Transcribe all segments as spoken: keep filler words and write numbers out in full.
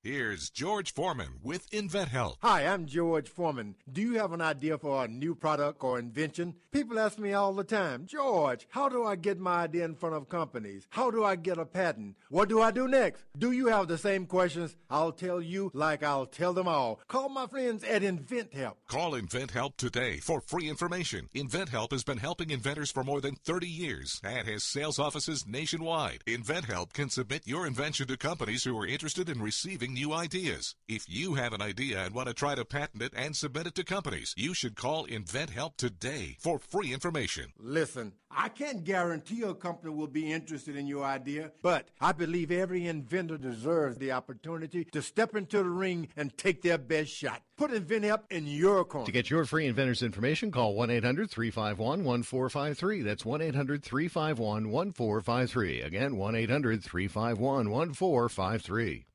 Here's George Foreman with InventHelp. Hi, I'm George Foreman. Do you have an idea for a new product or invention? People ask me all the time, George, how do I get my idea in front of companies? How do I get a patent? What do I do next? Do you have the same questions? I'll tell you like I'll tell them all. Call my friends at InventHelp. Call InventHelp today for free information. InventHelp has been helping inventors for more than thirty years and has sales offices nationwide. InventHelp can submit your invention to companies who are interested in receiving new ideas. If you have an idea and want to try to patent it and submit it to companies, you should call InventHelp today for free information. Listen, I can't guarantee a company will be interested in your idea, but I believe every inventor deserves the opportunity to step into the ring and take their best shot. Put InventHelp in your corner. To get your free inventor's information, call one eight hundred three five one one four five three. That's one eight hundred three five one one four five three. Again, one eight hundred three five one one four five three.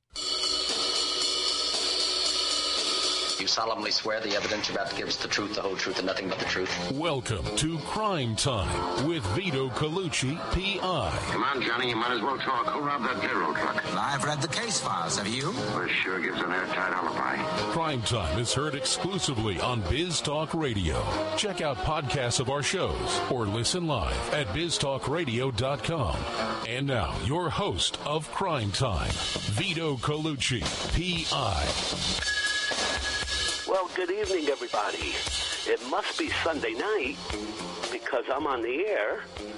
You solemnly swear the evidence you're about to give is the truth, the whole truth, and nothing but the truth? Welcome to Crime Time with Vito Colucci, P I Come on, Johnny, you might as well talk. Who robbed that payroll truck? I've read the case files. Have you? Well, sure gives an airtight alibi. Crime Time is heard exclusively on Biz Talk Radio. Check out podcasts of our shows or listen live at biz talk radio dot com. And now, your host of Crime Time, Vito Colucci, P I Well, good evening, everybody. It must be Sunday night because I'm on the air.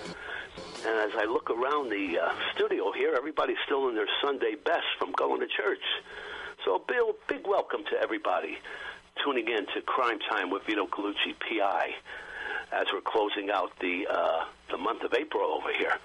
And as I look around the uh, studio here, everybody's still in their Sunday best from going to church. So a big, big welcome to everybody tuning in to Crime Time with Vito Colucci, P I, as we're closing out the uh, the month of April over here.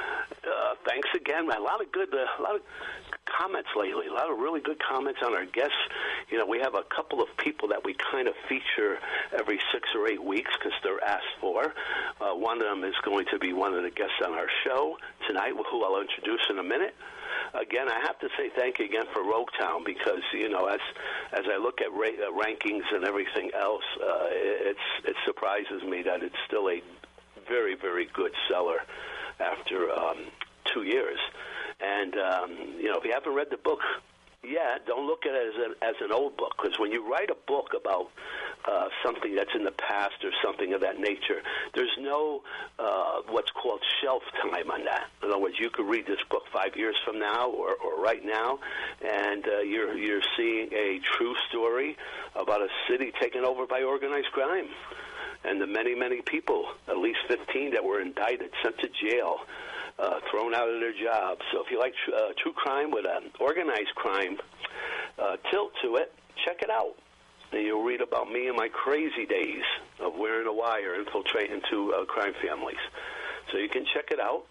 Uh, thanks again. A lot of good, uh, a lot of comments lately. A lot of really good comments on our guests. You know, we have a couple of people that we kind of feature every six or eight weeks because they're asked for. Uh, one of them is going to be one of the guests on our show tonight, who I'll introduce in a minute. Again, I have to say thank you again for Rogue Town because, you know, as as I look at ra- uh, rankings and everything else, uh, it's it surprises me that it's still a very, very good seller after um, two years. And, um, you know, if you haven't read the book yet, don't look at it as, a, as an old book, because when you write a book about uh, something that's in the past or something of that nature, there's no uh, what's called shelf time on that. In other words, you could read this book five years from now or, or right now, and uh, you're, you're seeing a true story about a city taken over by organized crime. And the many, many people, at least fifteen, that were indicted, sent to jail, uh, thrown out of their jobs. So if you like tr- uh, true crime with an organized crime uh, tilt to it, check it out. And you'll read about me and my crazy days of wearing a wire, infiltrating into uh, crime families. So you can check it out.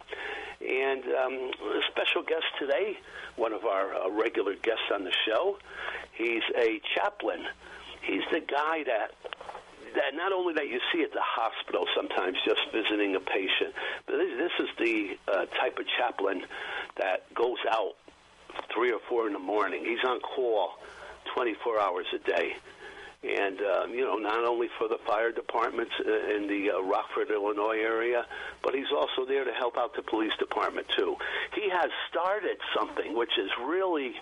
And um, a special guest today, one of our uh, regular guests on the show, he's a chaplain. He's the guy that... that not only that you see at the hospital sometimes just visiting a patient, but this is the uh, type of chaplain that goes out three or four in the morning. He's on call twenty-four hours a day. And, uh, you know, not only for the fire departments in the uh, Rockford, Illinois area, but he's also there to help out the police department, too. He has started something which is really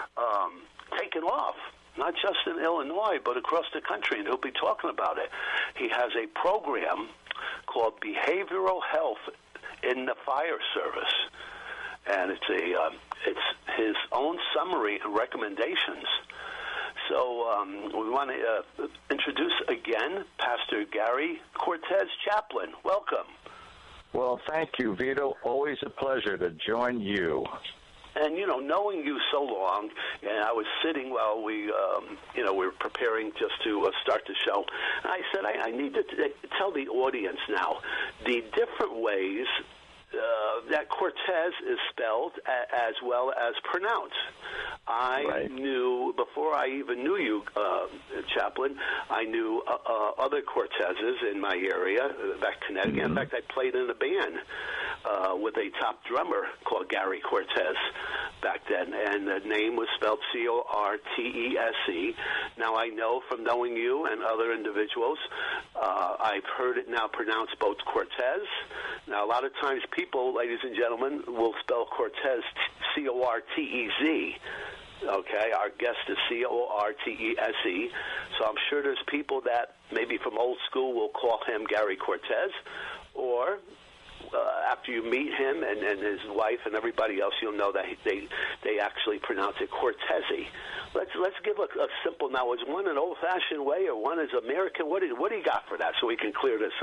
um, taken off. Not just in Illinois, but across the country, and he'll be talking about it. He has a program called Behavioral Health in the Fire Service, and it's a um, it's his own summary and recommendations. So um, we want to uh, introduce again Pastor Gary Cortez, chaplain. Welcome. Well, thank you, Vito. Always a pleasure to join you. And, you know, knowing you so long, and I was sitting while we, um, you know, we were preparing just to uh, start the show, and I said, I, I need to t- tell the audience now the different ways uh, that Cortez is spelled a- as well as pronounced. I right. knew, before I even knew you, uh, Chaplain, I knew uh, uh, other Cortezes in my area, uh, back in Connecticut. Mm-hmm. In fact, I played in a band uh, with a top drummer called Gary Cortez back then, and the name was spelled C O R T E S E. Now, I know from knowing you and other individuals, uh, I've heard it now pronounced both Cortez. Now, a lot of times people, ladies and gentlemen, will spell Cortez C O R T E Z. okay? Our guest is C O R T E S E. So I'm sure there's people that maybe from old school will call him Gary Cortez, or uh, after you meet him and, and his wife and everybody else, you'll know that they they actually pronounce it Cortese. Let's let's give a, a simple now. Is one an old-fashioned way, or one is American? What do, what do you got for that, so we can clear this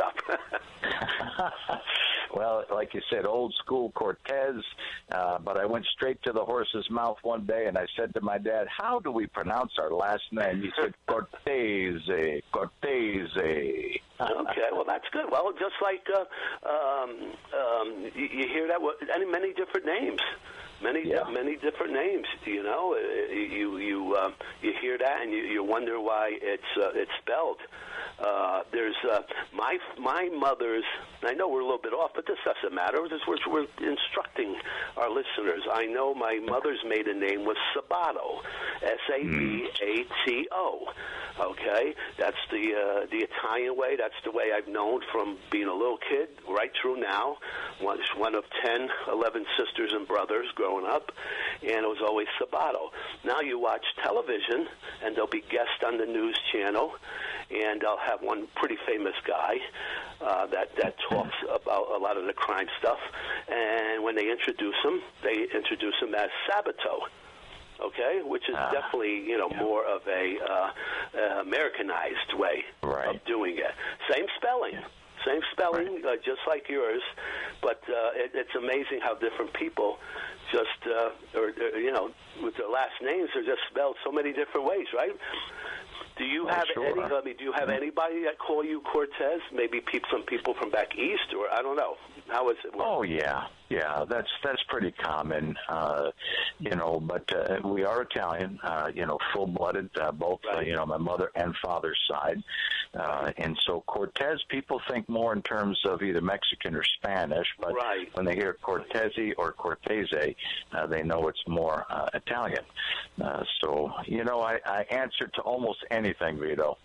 up? Well, like you said, old school Cortez, uh, but I went straight to the horse's mouth one day, and I said to my dad, how do we pronounce our last name? He said, Cortese, Cortese. Okay, well, that's good. Well, just like uh, um, um, you, you hear that, any many different names. Many, yeah. many different names. You know, you you uh, you hear that and you, you wonder why it's uh, it's spelled. Uh, there's uh, my my mother's. I know we're a little bit off, but this doesn't matter. We're, we're instructing our listeners. I know my mother's maiden name was Sabato, S A B A T O. Okay, that's the uh, the Italian way. That's the way I've known from being a little kid right through now. One one of ten, eleven sisters and brothers growing up, and it was always Sabato. Now you watch television, and there'll be guests on the news channel, and I'll have one pretty famous guy uh, that that talks about a lot of the crime stuff. And when they introduce him, they introduce him as Sabato. Okay, which is uh, definitely, you know, yeah. more of a uh, uh, Americanized way right. of doing it. Same spelling. Yeah. Same spelling, right. uh, just like yours, but uh, it, it's amazing how different people just, uh, or, or, you know, with their last names are just spelled so many different ways, right? Do you have sure. any? I mean, do you have anybody that call you Cortez? Maybe people, some people from back east, or I don't know. How is it? Oh yeah, yeah. That's that's pretty common, uh, you know. But uh, we are Italian, uh, you know, full-blooded, uh, both right. uh, you know, my mother and father's side, uh, and so Cortez, people think more in terms of either Mexican or Spanish. But right. when they hear Cortese or Cortese, uh, they know it's more uh, Italian. Uh, so you know, I, I answer to almost anything, Vito.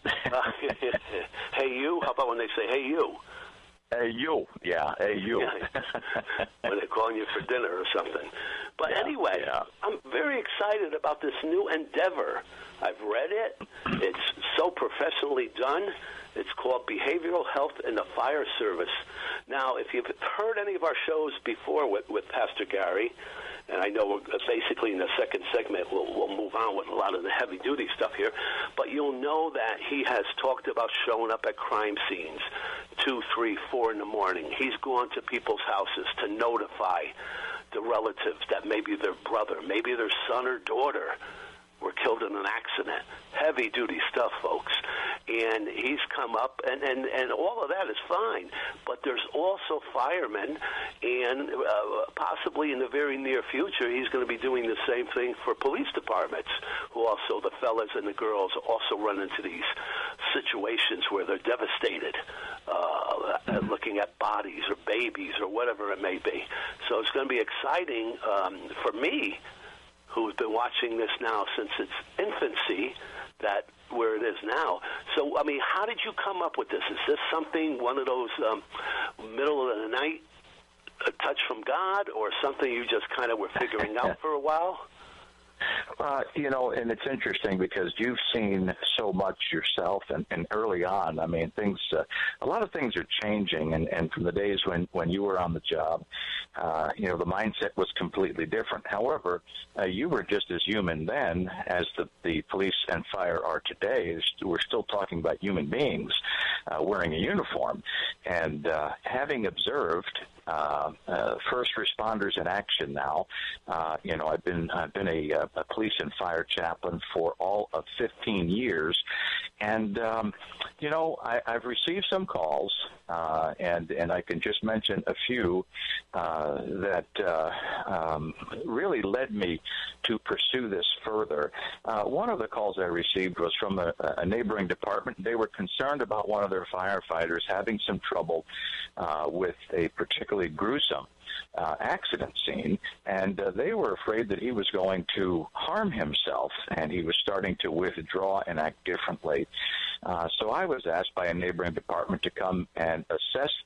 Hey you. How about when they say hey you? Hey, you. Yeah, hey, you. Yeah. When they're calling you for dinner or something. But yeah, anyway, yeah. I'm very excited about this new endeavor. I've read it. It's so professionally done. It's called Behavioral Health in the Fire Service. Now, if you've heard any of our shows before with, with Pastor Gary, and I know we're basically in the second segment, we'll, we'll move on with a lot of the heavy-duty stuff here, but you'll know that he has talked about showing up at crime scenes two, three, four in the morning. He's gone to people's houses to notify the relatives that maybe their brother, maybe their son or daughter were killed in an accident. Heavy-duty stuff, folks. And he's come up, and, and, and all of that is fine. But there's also firemen, and uh, possibly in the very near future, he's going to be doing the same thing for police departments, who also, the fellas and the girls, also run into these situations where they're devastated, uh, looking at bodies or babies or whatever it may be. So it's going to be exciting um, for me, who's been watching this now since its infancy, that where it is now. So, I mean, how did you come up with this? Is this something, one of those um, middle of the night a touch from God, or something you just kind of were figuring out for a while? Uh, you know, and it's interesting because you've seen so much yourself, and, and early on, I mean, things, uh, a lot of things are changing, and, and from the days when, when you were on the job, uh, you know, the mindset was completely different. However, uh, you were just as human then as the, the police and fire are today. We're still talking about human beings uh, wearing a uniform, and uh, having observed Uh, uh, first responders in action now. Uh, you know, I've been I've been a, a police and fire chaplain for all of fifteen years, and um, you know, I, I've received some calls, uh, and and I can just mention a few uh, that uh, um, really led me to pursue this further. Uh, one of the calls I received was from a, a neighboring department. They were concerned about one of their firefighters having some trouble uh, with a particularly gruesome uh, accident scene, and uh, they were afraid that he was going to harm himself, and he was starting to withdraw and act differently. Uh, so I was asked by a neighboring department to come and assess this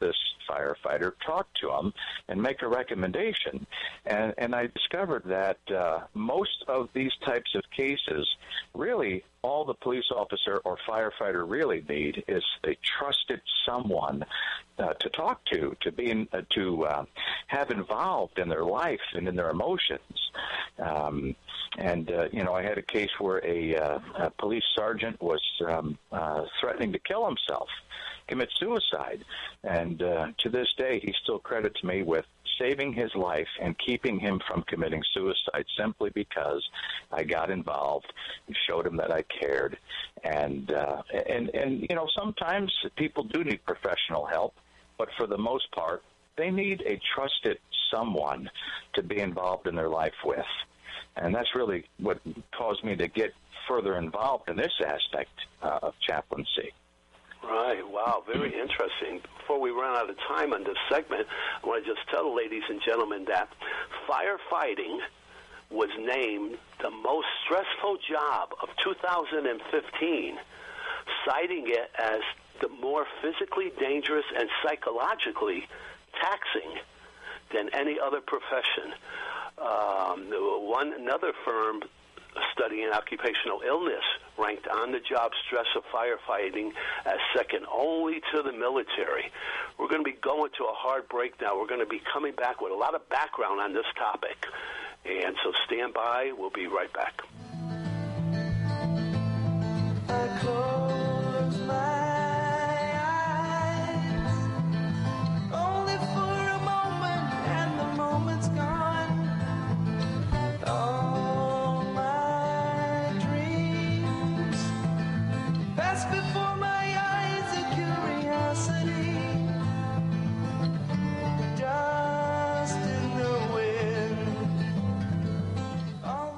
firefighter, talk to them, and make a recommendation. And, and I discovered that uh, most of these types of cases, really, all the police officer or firefighter really need is a trusted someone uh, to talk to, to be in, uh, to uh, have involved in their life and in their emotions. Um, and uh, you know, I had a case where a, uh, a police sergeant was um, uh, threatening to kill himself, commit suicide, and uh, to this day, he still credits me with saving his life and keeping him from committing suicide simply because I got involved and showed him that I cared. And, uh, and, and you know, sometimes people do need professional help, but for the most part, they need a trusted someone to be involved in their life with. And that's really what caused me to get further involved in this aspect uh, of chaplaincy. Right. Wow. Very interesting. Before we run out of time on this segment, I want to just tell the ladies and gentlemen that firefighting was named the most stressful job of two thousand fifteen, citing it as the more physically dangerous and psychologically taxing than any other profession. Um, one another firm studying occupational illness ranked on-the-job stress of firefighting as second only to the military. We're going to be going to a hard break now. We're going to be coming back with a lot of background on this topic. And so stand by. We'll be right back. I close my eyes, only for a moment, and the moment's gone. All my dreams pass before my eyes, a curiosity, dust in the wind. All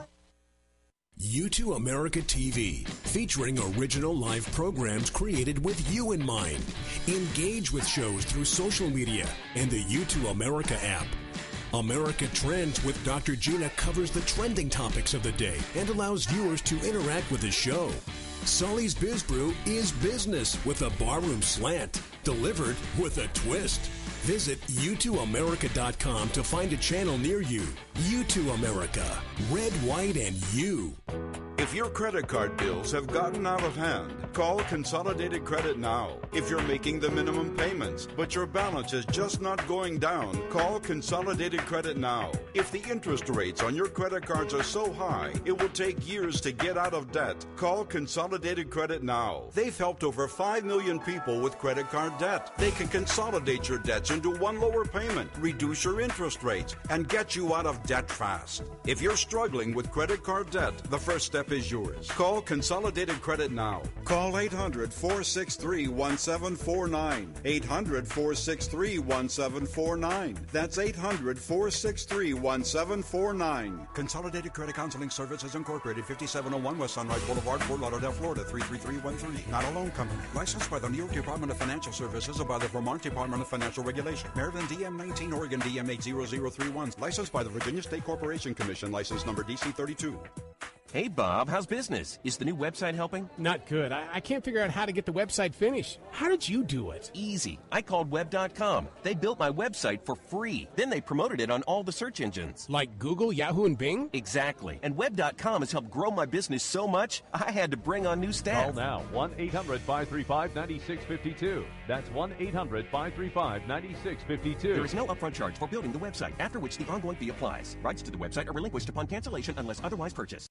U two America T V, featuring original live programs created with you in mind. Engage with shows through social media and the U two America app. America Trends with Doctor Gina covers the trending topics of the day and allows viewers to interact with the show. Sully's Biz Brew is business with a barroom slant, delivered with a twist. Visit U two America dot com to find a channel near you. U two America, red, white, and you. If your credit card bills have gotten out of hand, call Consolidated Credit now. If you're making the minimum payments, but your balance is just not going down, call Consolidated Credit now. If the interest rates on your credit cards are so high, it will take years to get out of debt, call Consolidated Credit now. They've helped over five million people with credit card debt. They can consolidate your debts into one lower payment, reduce your interest rates, and get you out of debt fast. If you're struggling with credit card debt, the first step is yours. Call Consolidated Credit now. Call eight hundred, four six three, one seven four nine. eight hundred, four six three, one seven four nine. That's eight hundred, four six three, one seven four nine. Consolidated Credit Counseling Services Incorporated, fifty-seven oh one West Sunrise Boulevard, Fort Lauderdale, Florida, three three three one three. Not a loan company. Licensed by the New York Department of Financial Services or by the Vermont Department of Financial Regulation. Maryland D M nineteen, Oregon D M eight zero zero three one. Licensed by the Virginia State Corporation Commission. License number D C thirty-two. Hey, Bob, how's business? Is the new website helping? Not good. I, I can't figure out how to get the website finished. How did you do it? Easy. I called web dot com. They built my website for free. Then they promoted it on all the search engines. Like Google, Yahoo, and Bing? Exactly. And web dot com has helped grow my business so much, I had to bring on new staff. Call now, one eight hundred, five three five, nine six five two. That's one eight hundred, five three five, nine six five two. There is no upfront charge for building the website, after which the ongoing fee applies. Rights to the website are relinquished upon cancellation unless otherwise purchased.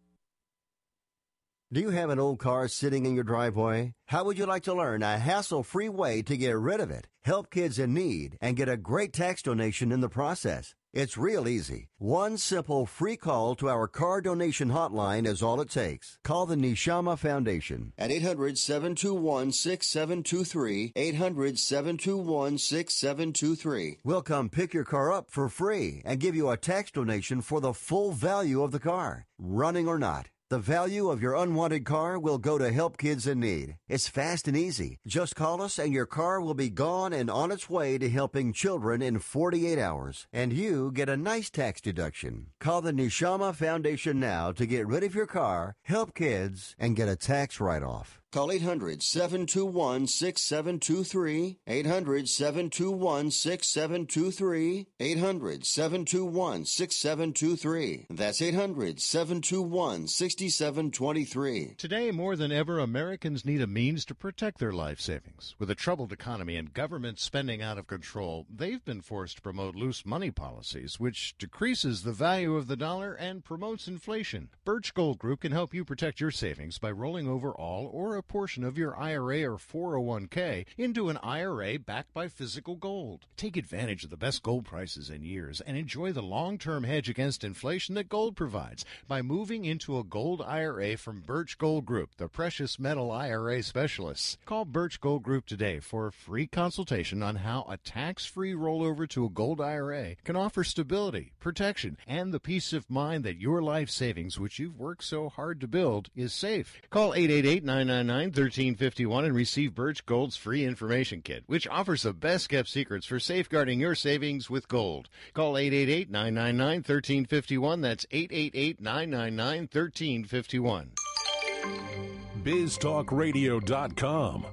Do you have an old car sitting in your driveway? How would you like to learn a hassle-free way to get rid of it, help kids in need, and get a great tax donation in the process? It's real easy. One simple free call to our car donation hotline is all it takes. Call the Neshama Foundation at eight hundred, seven two one, six seven two three, eight hundred, seven two one, six seven two three. We'll come pick your car up for free and give you a tax donation for the full value of the car, running or not. The value of your unwanted car will go to help kids in need. It's fast and easy. Just call us and your car will be gone and on its way to helping children in forty-eight hours. And you get a nice tax deduction. Call the Neshama Foundation now to get rid of your car, help kids, and get a tax write-off. Call eight hundred, seven two one, six seven two three, eight hundred, seven two one, six seven two three, eight hundred, seven two one, six seven two three. That's eight hundred, seven two one, six seven two three. Today, more than ever, Americans need a means to protect their life savings. With a troubled economy and government spending out of control, they've been forced to promote loose money policies, which decreases the value of the dollar and promotes inflation. Birch Gold Group can help you protect your savings by rolling over all or a portion of your I R A or four oh one k into an I R A backed by physical gold. Take advantage of the best gold prices in years and enjoy the long-term hedge against inflation that gold provides by moving into a gold I R A from Birch Gold Group, the precious metal I R A specialists. Call Birch Gold Group today for a free consultation on how a tax-free rollover to a gold I R A can offer stability, protection, and the peace of mind that your life savings, which you've worked so hard to build, is safe. Call eight eight eight, nine nine nine, one three five one and receive Birch Gold's free information kit, which offers the best-kept secrets for safeguarding your savings with gold. Call eight eight eight, nine nine nine, one three five one. That's eight eight eight, nine nine nine, one three five one. biz talk radio dot com.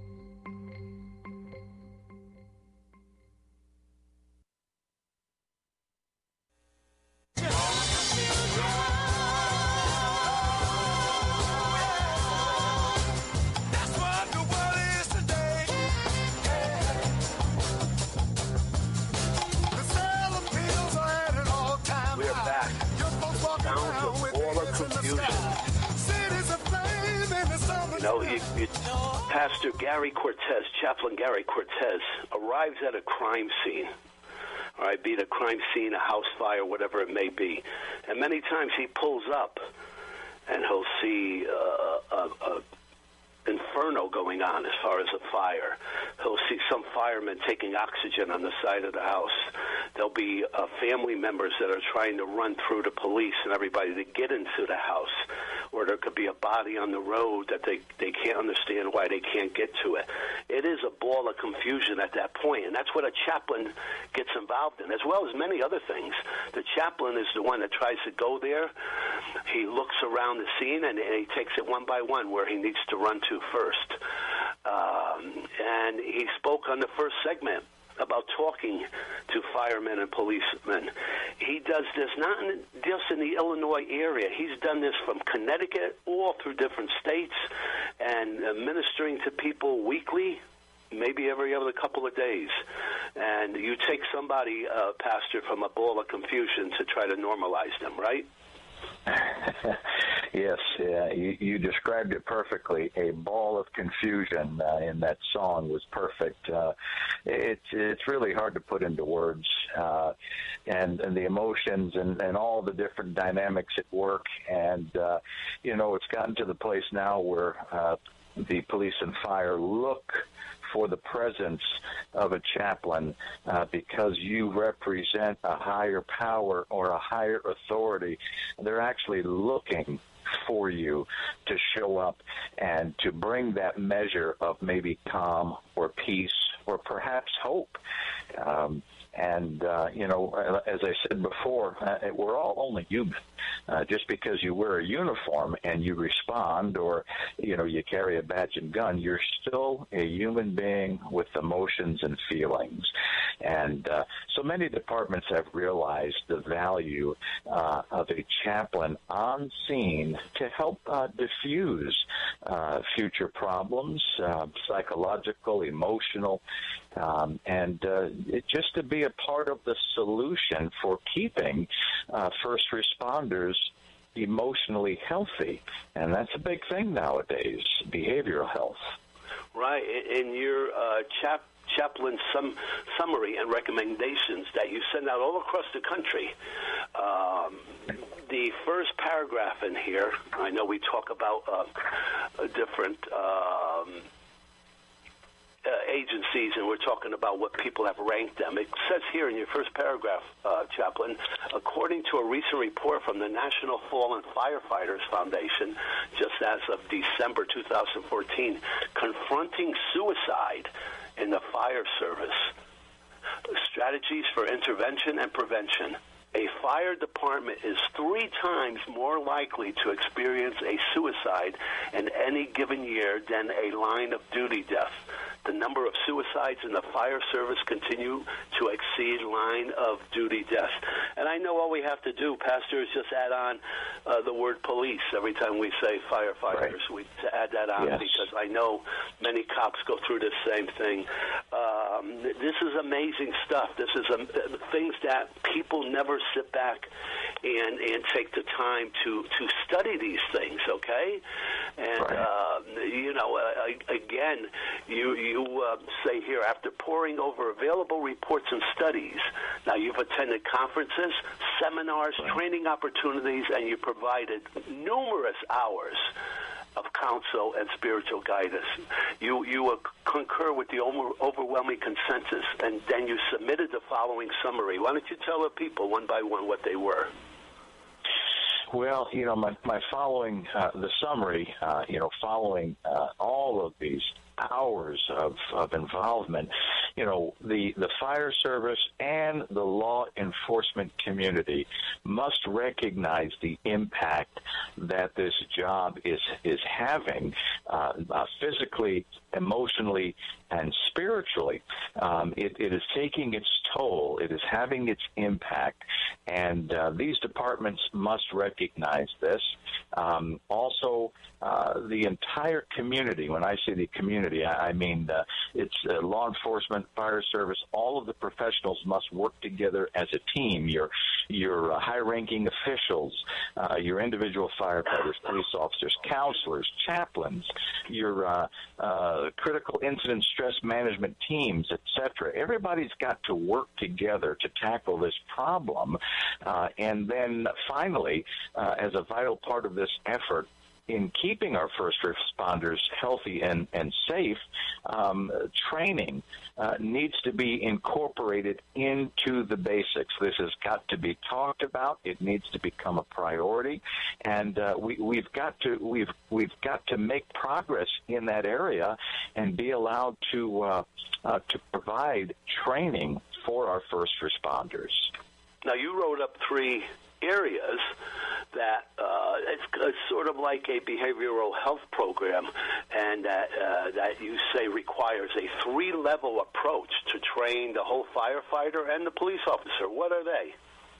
You know, it, it, Pastor Gary Cortez, Chaplain Gary Cortez, arrives at a crime scene, all right, be it a crime scene, a house fire, whatever it may be. And many times he pulls up and he'll see uh, a, a inferno going on as far as a fire. He'll see some firemen taking oxygen on the side of the house. There'll be uh, family members that are trying to run through the police and everybody to get into the house. Or there could be a body on the road that they, they can't understand why they can't get to it. It is a ball of confusion at that point, and that's what a chaplain gets involved in, as well as many other things. The chaplain is the one that tries to go there. He looks around the scene, and, and he takes it one by one where he needs to run to first. Um, and he spoke on the first segment about talking to firemen and policemen. He does this not in, just in the Illinois area. He's done this from Connecticut all through different states and uh, ministering to people weekly, maybe every other couple of days. And you take somebody, uh, Pastor, from a ball of confusion to try to normalize them, right? Yes, yeah, you, you described it perfectly. A ball of confusion uh, in that song was perfect. Uh, it's it's really hard to put into words, uh, and and the emotions and, and all the different dynamics at work. And uh, you know, it's gotten to the place now where uh, the police and fire look for the presence of a chaplain uh, because you represent a higher power or a higher authority. They're actually looking for you to show up and to bring that measure of maybe calm or peace or perhaps hope. Um, and, uh, you know, as I said before, uh, we're all only human. Uh, just because you wear a uniform and you respond or, you know, you carry a badge and gun, you're still a human being with emotions and feelings. And uh, so many departments have realized the value uh, of a chaplain on scene to help uh, diffuse uh, future problems, uh, psychological, emotional, um, and uh, it, just to be a part of the solution for keeping uh, first responders emotionally healthy. And that's a big thing nowadays, behavioral health. Right. In your uh, chap chaplain sum, summary and recommendations that you send out all across the country, um, the first paragraph in here, I know we talk about uh, different um, uh, agencies, and we're talking about what people have ranked them. It says here in your first paragraph, uh, Chaplain, according to a recent report from the National Fallen Firefighters Foundation, just as of December two thousand fourteen, confronting suicide in the fire service, strategies for intervention and prevention. a fire department is three times more likely to experience a suicide in any given year than a line of duty death. The number of suicides in the fire service continue to exceed line of duty deaths. And I know all we have to do, Pastor, is just add on uh, the word police every time we say firefighters. Right. We to add that on, yes. Because I know many cops go through the same thing. Um, this is amazing stuff. This is um, things that people never sit back and and take the time to, to study these things, okay? And, right. uh, you know, uh, again, you, you uh, say here, after poring over available reports and studies, now you've attended conferences, seminars, right. training opportunities, and you provided numerous hours of counsel and spiritual guidance. You you uh, concur with the over, overwhelming consensus, and then you submitted the following summary. Why don't you tell the people one by one what they were? Well, you know, my, my following, uh, the summary, uh, you know, following uh, all of these hours of, of involvement, you know, the, the fire service and the law enforcement community must recognize the impact that this job is, is having uh, uh, physically, emotionally, and spiritually. Um, it, it is taking its toll. It is having its impact. And uh, these departments must recognize this. Um, also, uh, the entire community, when I say the community, I, I mean uh, it's uh, law enforcement, fire service, all of the professionals must work together as a team. Your, your uh, high-ranking officials, uh, your individual firefighters, police officers, counselors, chaplains, your uh, uh, critical incident stress management teams, et cetera. Everybody's got to work together to tackle this problem. Uh, and then finally, uh, as a vital part of this effort, in keeping our first responders healthy and, and safe, um, training uh, needs to be incorporated into the basics. This has got to be talked about. It needs to become a priority, and uh, we, we've got to we've we've got to make progress in that area and be allowed to uh, uh, to provide training for our first responders. Now, you wrote up three areas that uh, it's, it's sort of like a behavioral health program, and that, uh, that you say requires a three-level approach to train the whole firefighter and the police officer. What are they?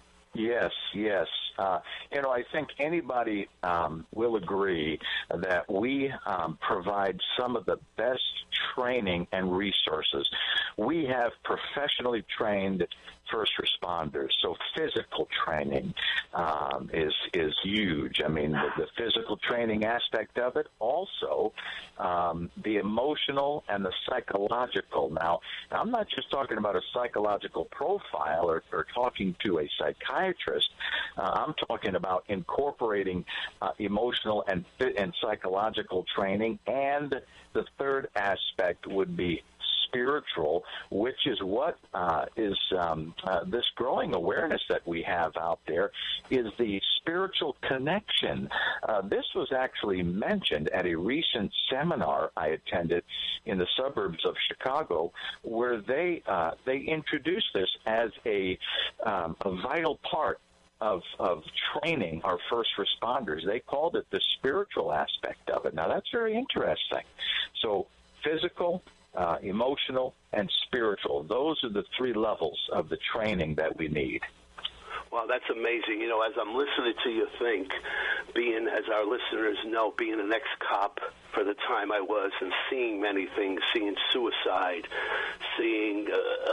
Yes, yes. Uh, you know, I think anybody um, will agree that we um, provide some of the best training and resources. We have professionally trained first responders, so physical training um, is is huge. I mean, the, the physical training aspect of it, also um, the emotional and the psychological. Now, I'm not just talking about a psychological profile or, or talking to a psychiatrist. Uh, I'm talking about incorporating uh, emotional and and psychological training, and the third aspect would be spiritual, which is what uh, is um, uh, this growing awareness that we have out there is the spiritual connection. Uh, this was actually mentioned at a recent seminar I attended in the suburbs of Chicago, where they uh, they introduced this as a, um, a vital part Of, of training our first responders. They called it the spiritual aspect of it. Now, that's very interesting. So physical, uh, emotional, and spiritual, those are the three levels of the training that we need. Wow, that's amazing. You know, as I'm listening to you think, being, as our listeners know, being an ex-cop for the time I was and seeing many things, seeing suicide, seeing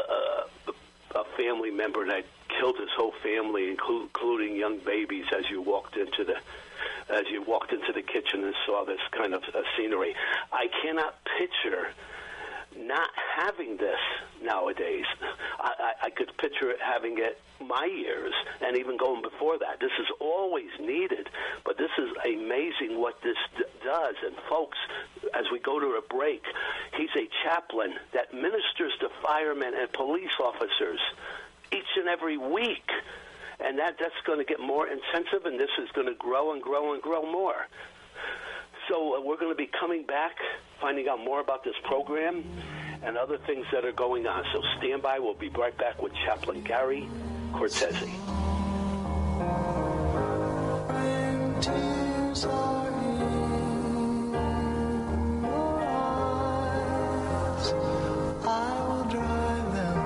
uh, a, a family member that killed his whole family, including young babies, as you walked into the as you walked into the kitchen and saw this kind of uh, scenery. I cannot picture not having this nowadays. I, I, I could picture it having it my years and even going before that. This is always needed, but this is amazing what this d- does. And folks, as we go to a break, he's a chaplain that ministers to firemen and police officers each and every week. And that, that's going to get more intensive, and this is going to grow and grow and grow more. So uh, we're going to be coming back, finding out more about this program and other things that are going on. So stand by. We'll be right back with Chaplain Gary Cortese. tears are in your eyes. I will dry them.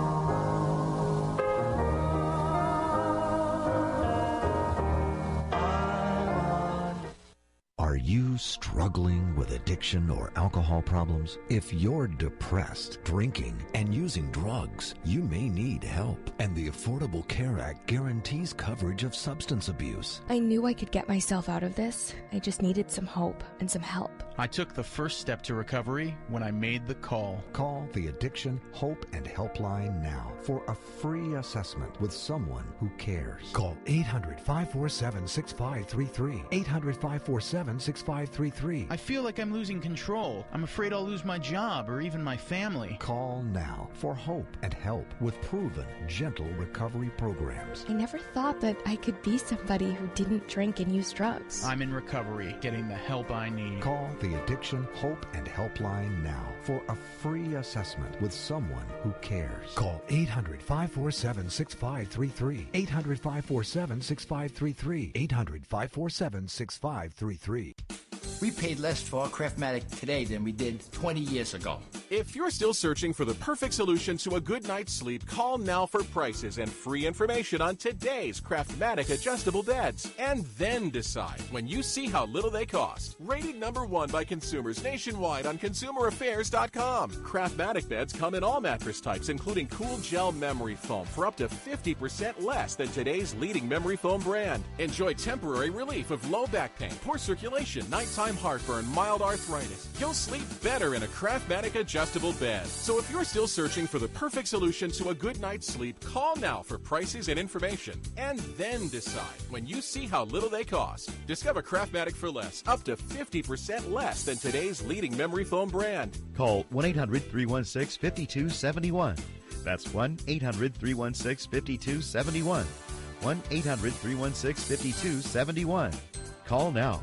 Are you struggling with addiction or alcohol problems? If you're depressed, drinking, and using drugs, you may need help. And the Affordable Care Act guarantees coverage of substance abuse. I knew I could get myself out of this. I just needed some hope and some help. I took the first step to recovery when I made the call. Call the Addiction Hope and Helpline now for a free assessment with someone who cares. Call eight hundred, five four seven, six five three three. eight hundred, five four seven, six five three three. I feel like I'm losing control. I'm afraid I'll lose my job or even my family. Call now for hope and help with proven, gentle recovery programs. I never thought that I could be somebody who didn't drink and use drugs. I'm in recovery, getting the help I need. Call the Addiction Hope and Helpline now for a free assessment with someone who cares. Call eight hundred, five four seven, six five three three. eight hundred, five four seven, six five three three. eight hundred, five four seven, six five three three. We paid less for our Craftmatic today than we did twenty years ago. If you're still searching for the perfect solution to a good night's sleep, call now for prices and free information on today's Craftmatic adjustable beds. And then decide when you see how little they cost. Rated number one by consumers nationwide on consumer affairs dot com. Craftmatic beds come in all mattress types, including cool gel memory foam for up to fifty percent less than today's leading memory foam brand. Enjoy temporary relief of low back pain, poor circulation, nighttime heartburn, mild arthritis. You'll sleep better in a Craftmatic adjustable bed. So if you're still searching for the perfect solution to a good night's sleep, call now for prices and information. And then decide when you see how little they cost. Discover Craftmatic for less, up to fifty percent less than today's leading memory foam brand. Call one eight hundred, three one six, five two seven one. That's one eight hundred, three one six, five two seven one. one eight hundred, three one six, five two seven one. Call now.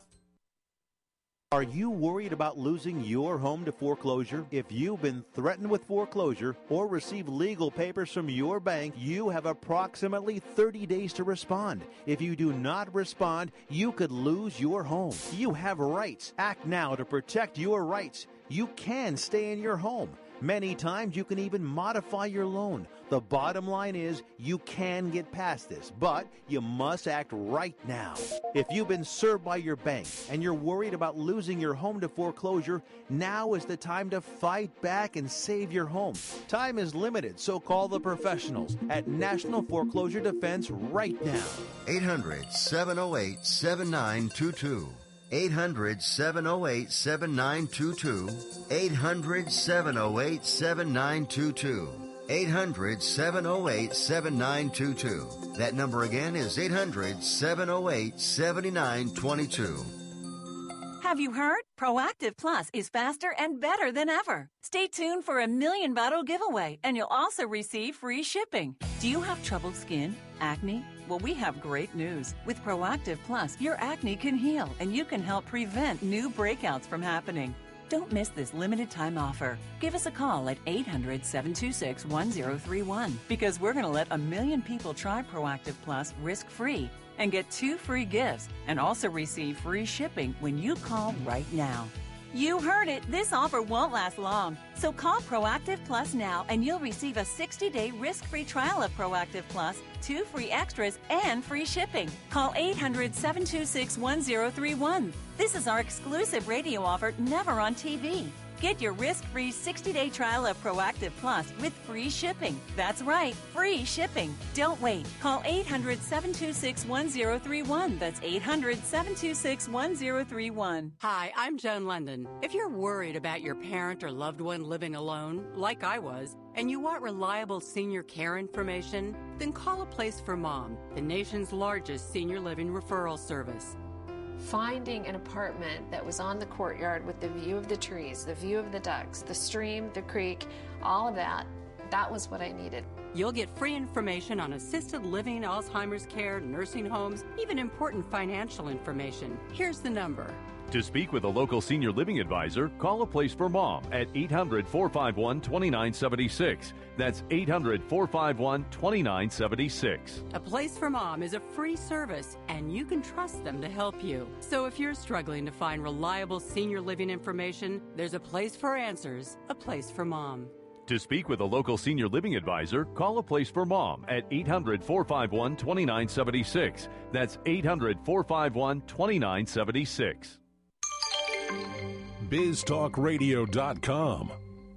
Are you worried about losing your home to foreclosure? If you've been threatened with foreclosure or received legal papers from your bank, you have approximately thirty days to respond. If you do not respond, you could lose your home. You have rights. Act now to protect your rights. You can stay in your home. Many times you can even modify your loan. The bottom line is you can get past this, but you must act right now. If you've been served by your bank and you're worried about losing your home to foreclosure, now is the time to fight back and save your home. Time is limited, so call the professionals at National Foreclosure Defense right now. eight hundred, seven oh eight, seven nine two two. eight hundred, seven oh eight, seven nine two two. eight hundred, seven oh eight, seven nine two two. eight hundred, seven oh eight, seven nine two two. That number again is eight hundred, seven oh eight, seven nine two two. Have you heard? Proactive Plus is faster and better than ever. Stay tuned for a million bottle giveaway, and you'll also receive free shipping. Do you have troubled skin? Acne? Well, we have great news. With Proactive Plus, your acne can heal, and you can help prevent new breakouts from happening. Don't miss this limited time offer. Give us a call at eight hundred, seven two six, one zero three one because we're going to let a million people try Proactive Plus risk-free and get two free gifts and also receive free shipping when you call right now. You heard it. This offer won't last long. So call Proactive Plus now and you'll receive a sixty-day risk-free trial of Proactive Plus, two free extras, and free shipping. Call eight hundred, seven two six, one zero three one. This is our exclusive radio offer, never on T V. Get your risk-free sixty-day trial of Proactive Plus with free shipping. That's right, free shipping. Don't wait. Call eight hundred, seven two six, one zero three one. That's eight hundred, seven two six, one zero three one. Hi, I'm Joan London. If you're worried about your parent or loved one living alone, like I was, and you want reliable senior care information, then call A Place for Mom, the nation's largest senior living referral service. Finding an apartment that was on the courtyard with the view of the trees, the view of the ducks, the stream, the creek, all of that, that was what I needed. You'll get free information on assisted living, Alzheimer's care, nursing homes, even important financial information. Here's the number. To speak with a local senior living advisor, call A Place for Mom at eight hundred, four five one, two nine seven six. That's eight hundred, four five one, two nine seven six. A Place for Mom is a free service, and you can trust them to help you. So if you're struggling to find reliable senior living information, there's a place for answers, a Place for Mom. To speak with a local senior living advisor, call A Place for Mom at eight hundred, four five one, two nine seven six. That's eight hundred, four five one, two nine seven six. biz talk radio dot com.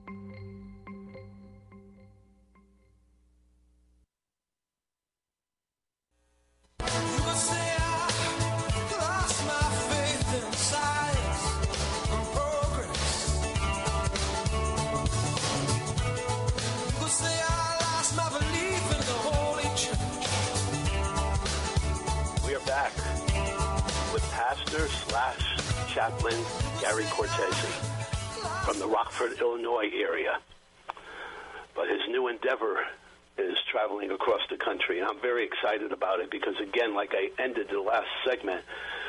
Back with Pastor slash Chaplain Gary Cortese from the Rockford, Illinois area. But his new endeavor is traveling across the country, and I'm very excited about it because, again, like I ended the last segment,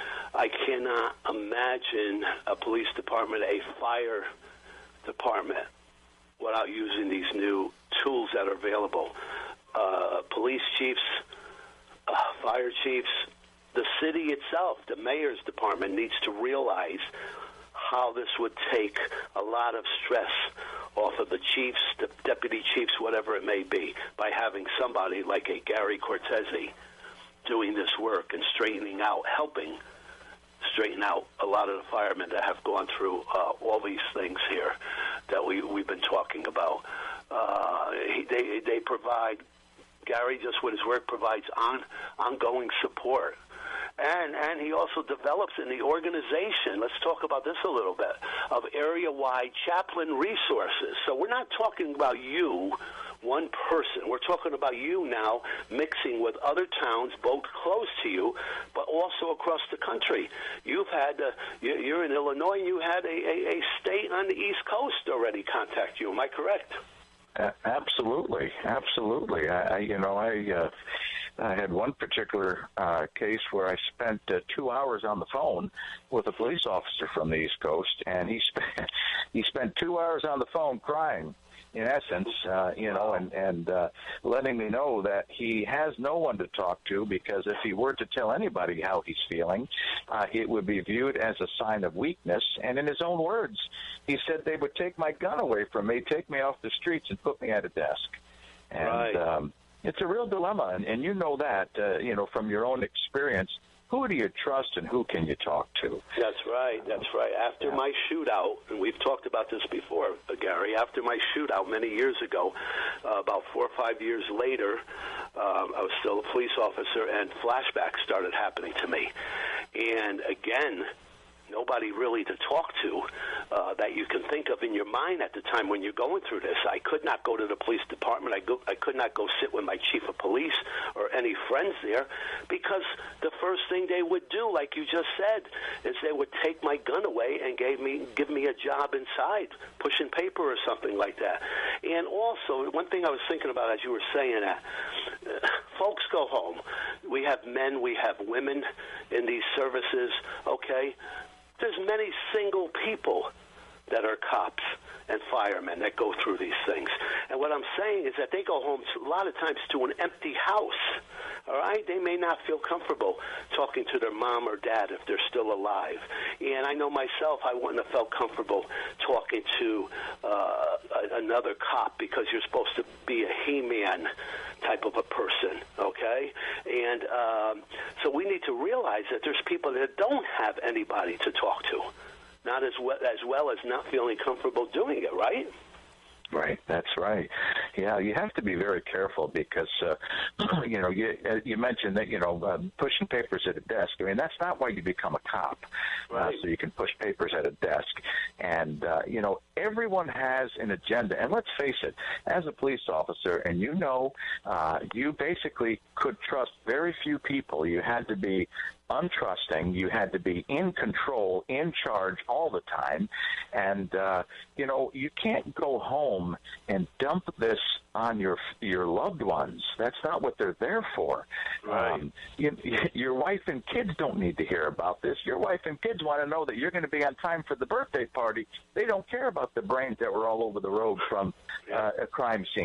I cannot imagine a police department, a fire department, without using these new tools that are available. Uh, police chiefs, uh, fire chiefs, the city itself, the mayor's department needs to realize how this would take a lot of stress off of the chiefs, the deputy chiefs, whatever it may be, by having somebody like a Gary Cortese doing this work and straightening out, helping straighten out a lot of the firemen that have gone through uh, all these things here that we, we've been talking about. Uh, he, they, they provide, Gary, just with his work, provides on, ongoing support. And and he also develops in the organization, let's talk about this a little bit, of area-wide chaplain resources. So we're not talking about you, one person. We're talking about you now mixing with other towns, both close to you, but also across the country. You've had, uh, you're in Illinois, and you had a, a, a state on the East Coast already contact you. Am I correct? Uh, absolutely, absolutely. I, I you know, I... Uh, I had one particular uh, case where I spent uh, two hours on the phone with a police officer from the East Coast, and he spent he spent two hours on the phone crying, in essence, uh, you know, and and uh, letting me know that he has no one to talk to because if he were to tell anybody how he's feeling, uh, it would be viewed as a sign of weakness. And in his own words, he said they would take my gun away from me, take me off the streets, and put me at a desk. And, right. Um, It's a real dilemma, and, and you know that, uh, you know, from your own experience. Who do you trust and who can you talk to? That's right, that's right. After yeah. my shootout, and we've talked about this before, uh, Gary, after my shootout many years ago, uh, about four or five years later, uh, I was still a police officer, and flashbacks started happening to me. And again, nobody really to talk to uh, that you can think of in your mind at the time when you're going through this. I could not go to the police department. I, go, I could not go sit with my chief of police or any friends there because the first thing they would do, like you just said, is they would take my gun away and gave me, give me a job inside, pushing paper or something like that. And also, one thing I was thinking about as you were saying that, uh, folks go home. We have men, we have women in these services, okay? There's many single people that are cops and firemen that go through these things. And what I'm saying is that they go home to, a lot of times to an empty house, all right? They may not feel comfortable talking to their mom or dad if they're still alive. And I know myself, I wouldn't have felt comfortable talking to uh, another cop because you're supposed to be a he-man type of a person, okay? And um, so we need to realize that there's people that don't have anybody to talk to, not as well as, well as not feeling comfortable doing it, right? Right, that's right. Yeah, you have to be very careful because, uh, you know, you, you mentioned that, you know, uh, pushing papers at a desk. I mean, that's not why you become a cop, right. uh, so you can push papers at a desk. And, uh, you know, everyone has an agenda. And let's face it, as a police officer, and you know, uh, you basically could trust very few people. You had to be untrusting. You had to be in control, in charge all the time. And, uh, you know, you can't go home and dump this on your your loved ones. That's not what they're there for. Right. Um, you, your wife and kids don't need to hear about this. Your wife and kids want to know that you're going to be on time for the birthday party. They don't care about the brains that were all over the road from uh, a crime scene.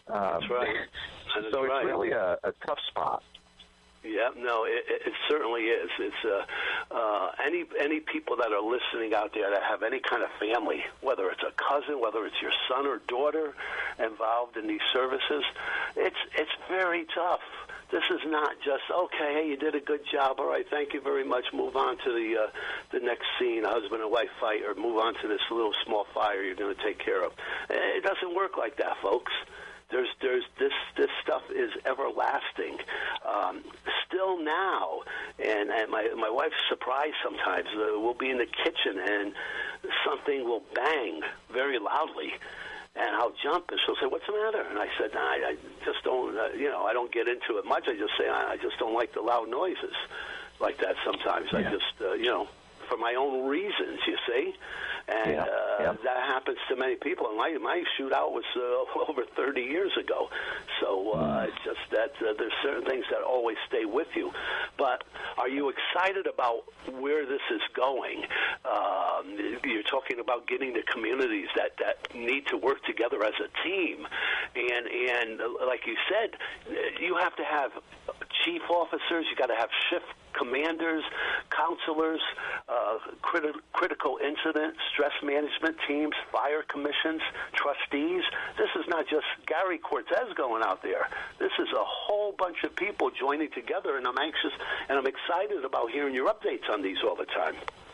Um, That's right. That so it's right. really a, a tough spot. Yeah, no, it, it certainly is. It's uh, uh, any any people that are listening out there that have any kind of family, whether it's a cousin, whether it's your son or daughter involved in these services, it's it's very tough. This is not just, okay, hey, you did a good job, all right, thank you very much, move on to the uh, the next scene, husband and wife fight, or move on to this little small fire you're going to take care of. It doesn't work like that, folks. There's, there's this, this stuff is everlasting. Um, still now, and, and my my wife's surprised sometimes. Uh, we'll be in the kitchen and something will bang very loudly, and I'll jump, and she'll say, "What's the matter?" And I said, nah, "I, I just don't, uh, you know, I don't get into it much. I just say I, I just don't like the loud noises like that. Sometimes yeah. I just, uh, you know, for my own reasons, you see." And yeah, uh, yeah. that happens to many people. And my my shootout was uh, over thirty years ago. So uh, mm. it's just that uh, there's certain things that always stay with you. But are you excited about where this is going? Um, you're talking about getting the communities that, that need to work together as a team. And, and uh, like you said, you have to have chief officers. You got to have shift commanders, counselors, uh, criti- critical incident, stress management teams, fire commissions, trustees. This is not just Gary Cortez going out there. This is a whole bunch of people joining together, and I'm anxious and I'm excited about hearing your updates on these all the time.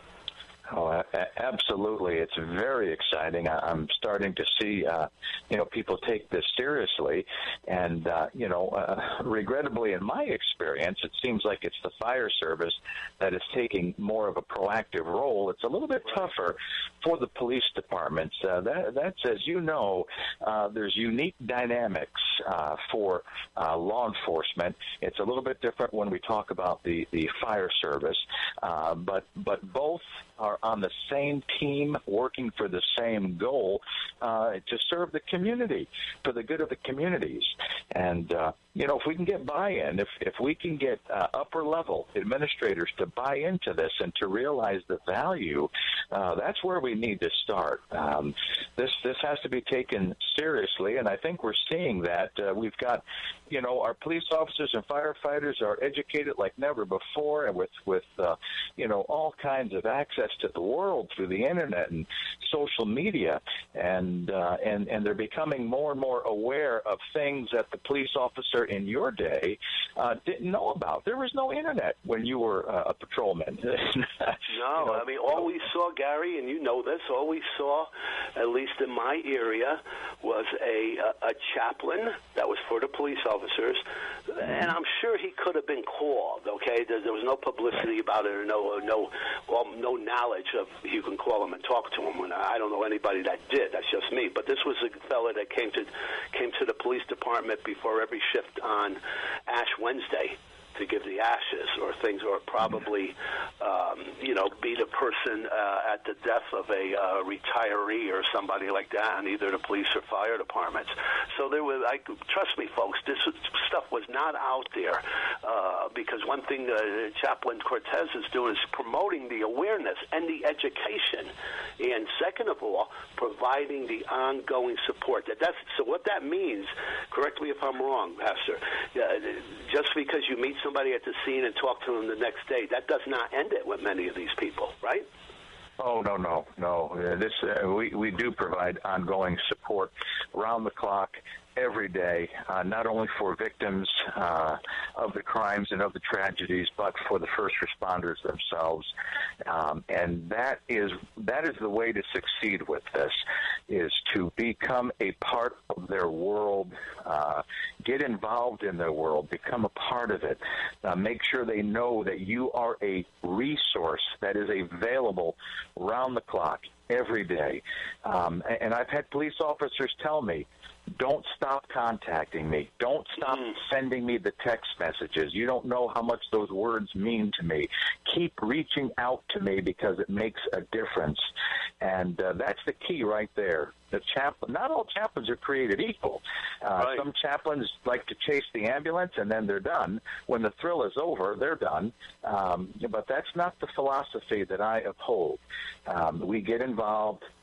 Oh, a- absolutely. It's very exciting. I- I'm starting to see, uh, you know, people take this seriously. And, uh, you know, uh, regrettably, in my experience, it seems like it's the fire service that is taking more of a proactive role. It's a little bit tougher for the police departments. Uh, that, that's, as you know, uh, there's unique dynamics uh, for uh, law enforcement. It's a little bit different when we talk about the, the fire service. Uh, but, but both are on the same team, working for the same goal, uh, to serve the community, for the good of the communities. And, uh, you know, if we can get buy-in, if, if we can get uh, upper-level administrators to buy into this and to realize the value, uh, that's where we need to start. Um, this this has to be taken seriously, and I think we're seeing that. Uh, we've got, you know, our police officers and firefighters are educated like never before, and with, with uh, you know, all kinds of access to the world through the internet and social media, and uh, and and they're becoming more and more aware of things that the police officer in your day uh, didn't know about. There was no internet when you were uh, a patrolman. No, you know, I mean, all we saw, Gary, and you know this, all we saw, at least in my area, was a a, a chaplain that was for the police officers, and I'm sure he could have been called. Okay, there, there was no publicity about it, or no no well, no knowledge of you can call him and talk to him. And I don't know anybody that did. That's just me. But this was a fella that came to came to the police department before every shift on Ash Wednesday to give the ashes or things, or probably, um, you know, be the person uh, at the death of a uh, retiree or somebody like that in either the police or fire departments. So there was, I, trust me, folks, this stuff was not out there uh, because one thing uh, Chaplain Cortez is doing is promoting the awareness and the education, and second of all, providing the ongoing support. That that's so what that means. Correct me if I'm wrong, Pastor. Uh, just because you meet somebody at the scene and talk to them the next day, that does not end it with many of these people, right? Oh, no, no, no. Uh, this uh, we, we do provide ongoing support around the clock, every day, uh, not only for victims uh, of the crimes and of the tragedies, but for the first responders themselves. Um, and that is that is the way to succeed with this, is to become a part of their world, uh, get involved in their world, become a part of it, uh, make sure they know that you are a resource that is available round the clock every day. Um, and I've had police officers tell me, don't stop contacting me. Don't stop mm. sending me the text messages. You don't know how much those words mean to me. Keep reaching out to me because it makes a difference. And uh, that's the key right there. The chaplain, not all chaplains are created equal. Uh, right. Some chaplains like to chase the ambulance and then they're done. When the thrill is over, they're done. Um, but that's not the philosophy that I uphold. Um, we get involved.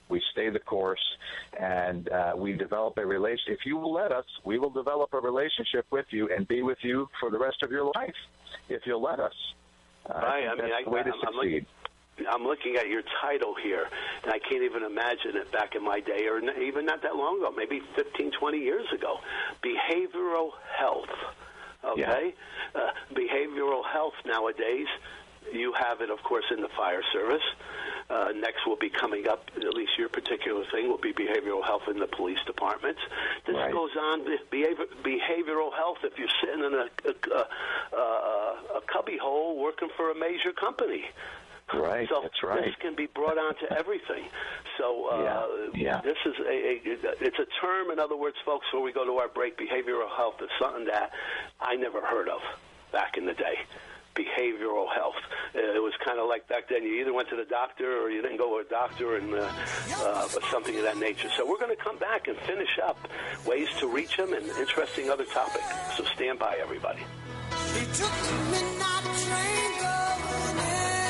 we stay the course, and uh, we develop a relationship. If you will let us, we will develop a relationship with you and be with you for the rest of your life, if you'll let us. Uh, right. I I mean, that's I, the way to I'm, I'm succeed. looking, I'm looking at your title here, and I can't even imagine it back in my day, or even not that long ago, maybe fifteen, twenty years ago. Behavioral health. Okay? Yeah. Uh, behavioral health nowadays, you have it, of course, in the fire service. Uh, next will be coming up, at least your particular thing, will be behavioral health in the police departments. This right. goes on, behavior, behavioral health, if you're sitting in a, a, a, a cubby hole working for a major company. Right, so that's right. This can be brought onto everything. So uh, yeah. Yeah. this is a, a it's a term. In other words, folks, before we go to our break, behavioral health is something that I never heard of back in the day. Behavioral health. Uh, it was kind of like back then. You either went to the doctor or you didn't go to a doctor, and uh, uh, something of that nature. So we're going to come back and finish up ways to reach them and interesting other topics. So stand by, everybody. He took the midnight train going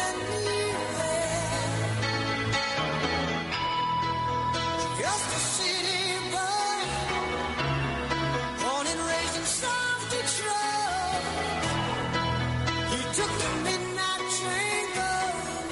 just a city boy, born and raised in South Detroit. He took the midnight train going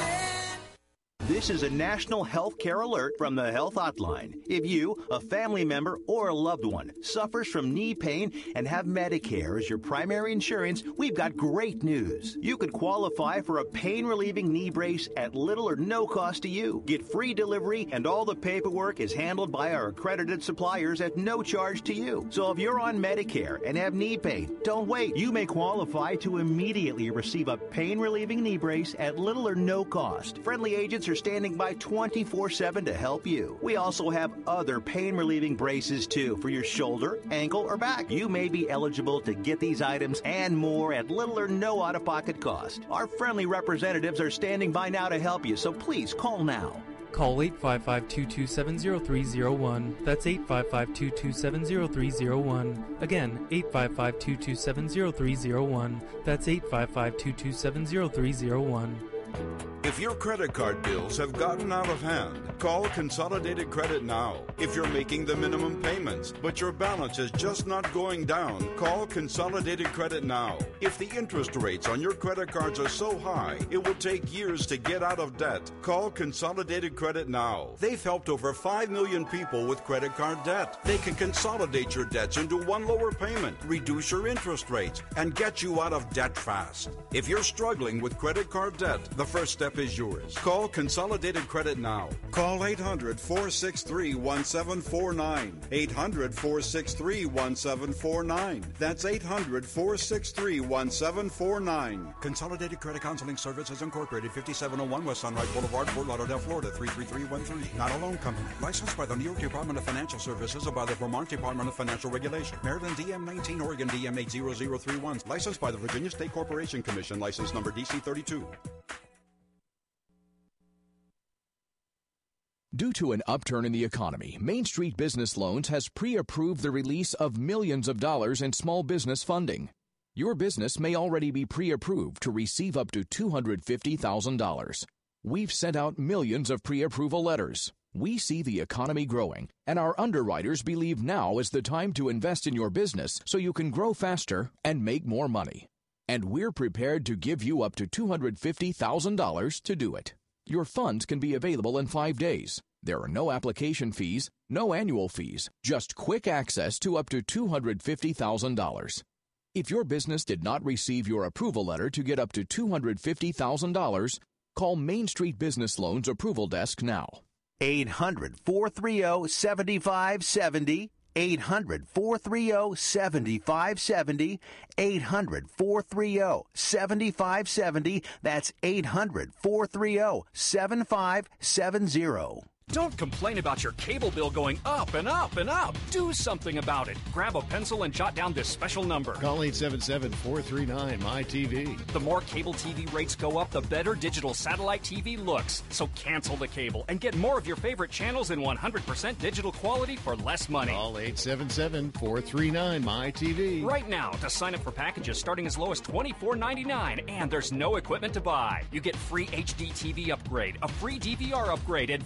in. This is a national health care alert from the Health Hotline. If you, a family member, or a loved one suffers from knee pain and have Medicare as your primary insurance, we've got great news. You could qualify for a pain-relieving knee brace at little or no cost to you. Get free delivery, and all the paperwork is handled by our accredited suppliers at no charge to you. So if you're on Medicare and have knee pain, don't wait. You may qualify to immediately receive a pain-relieving knee brace at little or no cost. Friendly agents are standing by twenty-four seven to help you. We also have other pain-relieving braces, too, for your shoulder, ankle, or back. You may be eligible to get these items and more at little or no out-of-pocket cost. Our friendly representatives are standing by now to help you, so please call now. Call eight five five, two two seven, zero three zero one. That's eight five five, two two seven, zero three zero one. Again, eight five five, two two seven, zero three zero one. That's eight five five, two two seven, zero three zero one. If your credit card bills have gotten out of hand, call Consolidated Credit now. If you're making the minimum payments, but your balance is just not going down, call Consolidated Credit now. If the interest rates on your credit cards are so high, it will take years to get out of debt, call Consolidated Credit now. They've helped over five million people with credit card debt. They can consolidate your debts into one lower payment, reduce your interest rates, and get you out of debt fast. If you're struggling with credit card debt, the first step is yours. Call Consolidated Credit now. Call eight hundred, four six three, one seven four nine. eight hundred, four six three, one seven four nine. That's eight hundred, four six three, one seven four nine. Consolidated Credit Counseling Services Incorporated, fifty-seven oh one West Sunrise Boulevard, Fort Lauderdale, Florida, three three three one three. Not a loan company. Licensed by the New York Department of Financial Services or by the Vermont Department of Financial Regulation. Maryland D M nineteen, Oregon D M eight zero zero three one. Licensed by the Virginia State Corporation Commission. License number D C thirty-two. Due to an upturn in the economy, Main Street Business Loans has pre-approved the release of millions of dollars in small business funding. Your business may already be pre-approved to receive up to two hundred fifty thousand dollars. We've sent out millions of pre-approval letters. We see the economy growing, and our underwriters believe now is the time to invest in your business so you can grow faster and make more money. And we're prepared to give you up to two hundred fifty thousand dollars to do it. Your funds can be available in five days. There are no application fees, no annual fees, just quick access to up to two hundred fifty thousand dollars. If your business did not receive your approval letter to get up to two hundred fifty thousand dollars, call Main Street Business Loans Approval Desk now. eight hundred, four three zero, seven five seven zero. eight hundred, four three zero, seven five seven zero. eight hundred, four three zero, seven five seven zero. That's eight hundred, four three zero, seven five seven zero. Don't complain about your cable bill going up and up and up. Do something about it. Grab a pencil and jot down this special number. Call eight seven seven, four three nine, M Y T V. The more cable T V rates go up, the better digital satellite T V looks. So cancel the cable and get more of your favorite channels in one hundred percent digital quality for less money. Call eight seven seven, four three nine, M Y T V. Right now to sign up for packages starting as low as twenty-four ninety-nine, and there's no equipment to buy. You get free H D T V upgrade, a free D V R upgrade, and free professional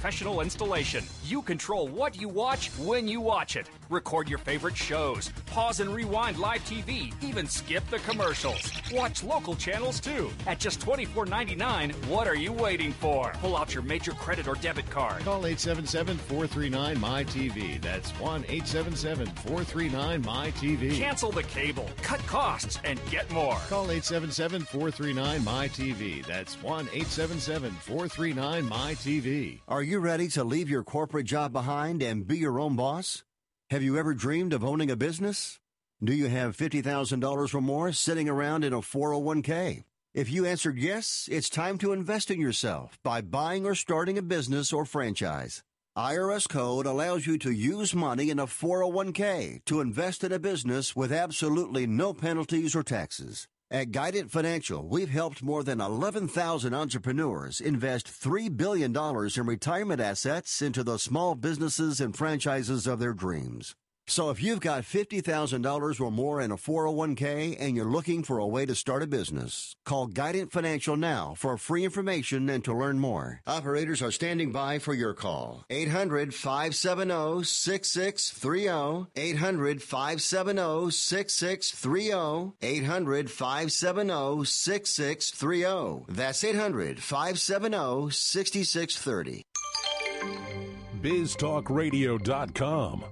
professional installation. You control what you watch when you watch it. Record your favorite shows. Pause and rewind live T V. Even skip the commercials. Watch local channels too. At just twenty-four ninety-nine, what are you waiting for? Pull out your major credit or debit card. Call eight seven seven, four three nine, M Y T V. That's one eight seven seven, four three nine, M Y T V. Cancel the cable, cut costs, and get more. Call eight seven seven, four three nine, M Y T V. That's one eight seven seven, four three nine, M Y T V. Are you ready to leave your corporate job behind and be your own boss? Have you ever dreamed of owning a business? Do you have fifty thousand dollars or more sitting around in a four oh one k? If you answered yes, it's time to invest in yourself by buying or starting a business or franchise. I R S Code allows you to use money in a four oh one k to invest in a business with absolutely no penalties or taxes. At Guidant Financial, we've helped more than eleven thousand entrepreneurs invest three billion dollars in retirement assets into the small businesses and franchises of their dreams. So if you've got fifty thousand dollars or more in a four oh one k and you're looking for a way to start a business, call Guidant Financial now for free information and to learn more. Operators are standing by for your call. eight hundred, five seven zero, six six three zero. eight hundred, five seven zero, six six three zero. eight hundred, five seven zero, six six three zero. That's eight hundred, five seven zero, six six three zero. biz talk radio dot com.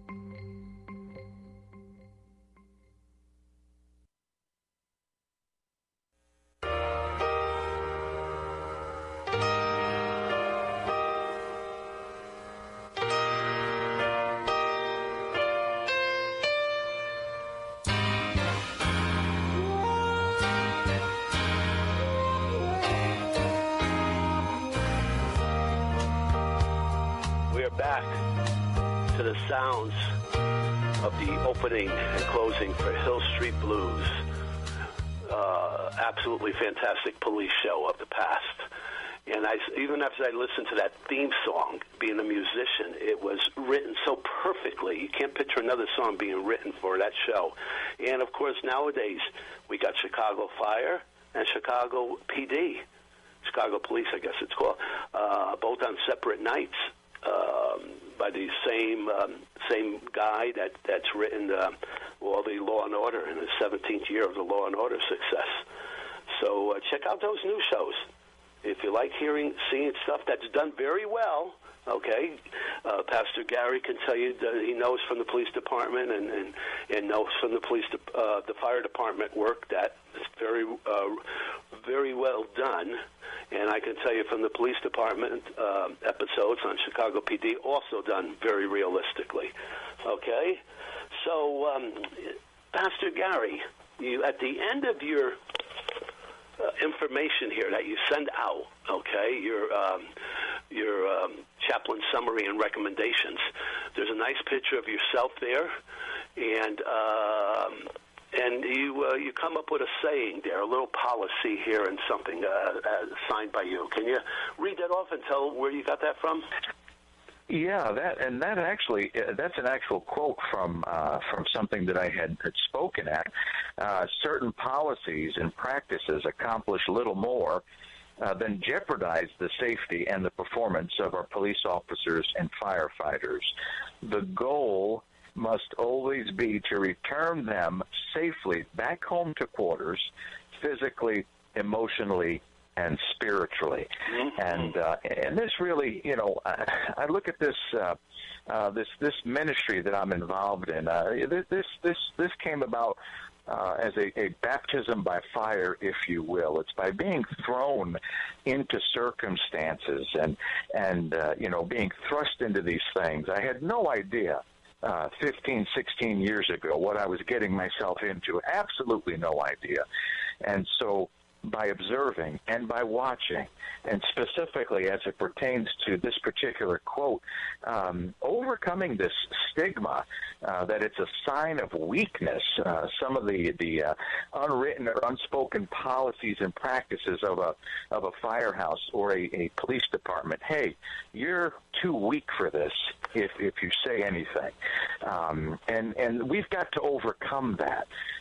Back to the sounds of the opening and closing for Hill Street Blues. Uh, absolutely fantastic police show of the past. And I, even after I listened to that theme song, being a musician, it was written so perfectly. You can't picture another song being written for that show. And, of course, nowadays we got Chicago Fire and Chicago P D, Chicago Police, I guess it's called, uh, both on separate nights. Um, by the same um, same guy that that's written uh, all the Law and Order in the seventeenth year of the Law and Order success. So uh, check out those new shows if you like hearing, seeing stuff that's done very well. Okay, uh, Pastor Gary can tell you that he knows from the police department and and, and knows from the police de- uh, the fire department work that it's very uh, very well done. And I can tell you from the police department uh, episodes on Chicago P D, also done very realistically. Okay? So, um, Pastor Gary, you at the end of your uh, information here that you send out, okay, your, um, your um, chaplain summary and recommendations, there's a nice picture of yourself there, and... Um, And you uh, you come up with a saying there, a little policy here and something uh, uh, signed by you. Can you read that off and tell where you got that from? Yeah, that and that actually uh, that's an actual quote from uh, from something that I had, had spoken at. Uh, certain policies and practices accomplish little more uh, than jeopardize the safety and the performance of our police officers and firefighters. The goal must always be to return them safely back home to quarters, physically, emotionally, and spiritually. Mm-hmm. And uh, and this really, you know, I, I look at this uh, uh, this this ministry that I'm involved in. Uh, this this this came about uh, as a, a baptism by fire, if you will. It's by being thrown into circumstances and and uh, you know, being thrust into these things. I had no idea. Uh, fifteen, sixteen years ago, what I was getting myself into, absolutely no idea. And so by observing and by watching, and specifically as it pertains to this particular quote, um, overcoming this stigma uh, that it's a sign of weakness, uh, some of the, the uh, unwritten or unspoken policies and practices of a of a firehouse or a, a police department. Hey, you're too weak for this if, if you say anything. Um, and, and we've got to overcome that.